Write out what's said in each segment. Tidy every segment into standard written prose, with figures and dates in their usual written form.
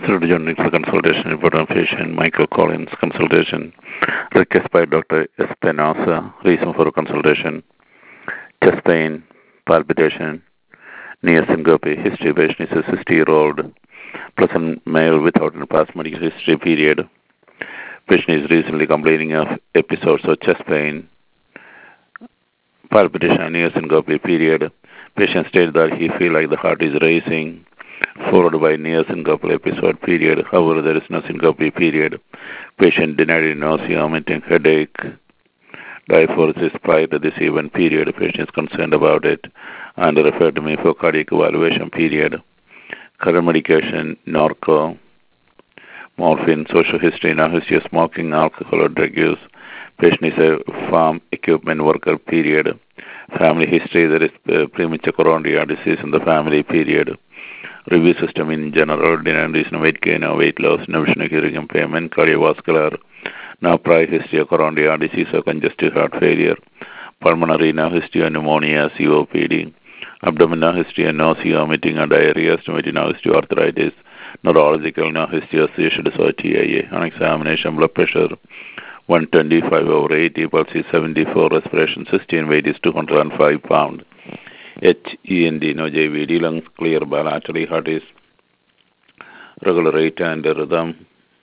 Surgeon needs a consultation report on patient Michael Collins consultation. Request by Dr. Espinosa. Reason for consultation: chest pain, palpitation, near syncope. History: patient is a 60-year-old, pleasant male without any past medical history period. Patient is recently complaining of episodes of chest pain, palpitation, near syncope period. Patient stated that he feels like the heart is racing, followed by near syncopal episode period. However, there is no syncope period. Patient denied nausea, vomiting, headache, diaphoresis prior to this event period. Patient is concerned about it and referred to me for cardiac evaluation period. Current medication: Norco, morphine. Social history: no history of smoking, alcohol, or drug use. Patient is a farm equipment worker period. Family history: there is premature coronary heart disease in the family period. Review system in general: denied reason of weight gain or weight loss, no vision or hearing impairment, cardiovascular, no prior history of coronary heart disease or congestive heart failure. Pulmonary: no history of pneumonia, COPD. Abdominal: history of nausea, vomiting, and diarrhea. Stomach: no history of arthritis. Neurological: no history of seizures or TIA. On examination: blood pressure 125/80, pulse is 74, respiration 16, weight is 205 pounds. HEND, no JVD, lungs clear bilaterally, heart is regular rate and rhythm.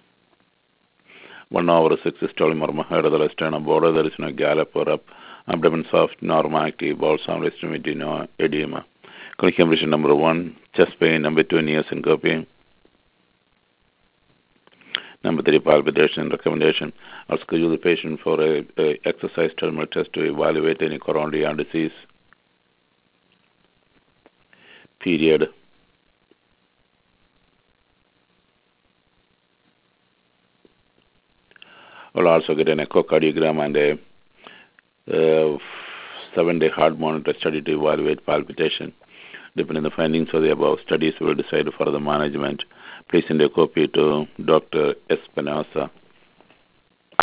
1 hour 6 systolic murmur heard of the sternum border, there is no gallop or up. Abdomen soft, normal active, bowel sound, extremity, no edema. Clinical condition number 1, chest pain. Number 2, near syncope. Number 3, palpitation. Recommendation: I'll schedule the patient for a exercise terminal test to evaluate any coronary heart disease period. We'll also get an echocardiogram and a 7-day heart monitor study to evaluate palpitation. Depending on the findings of the above studies, we will decide further management. Please send a copy to Dr. Espinosa.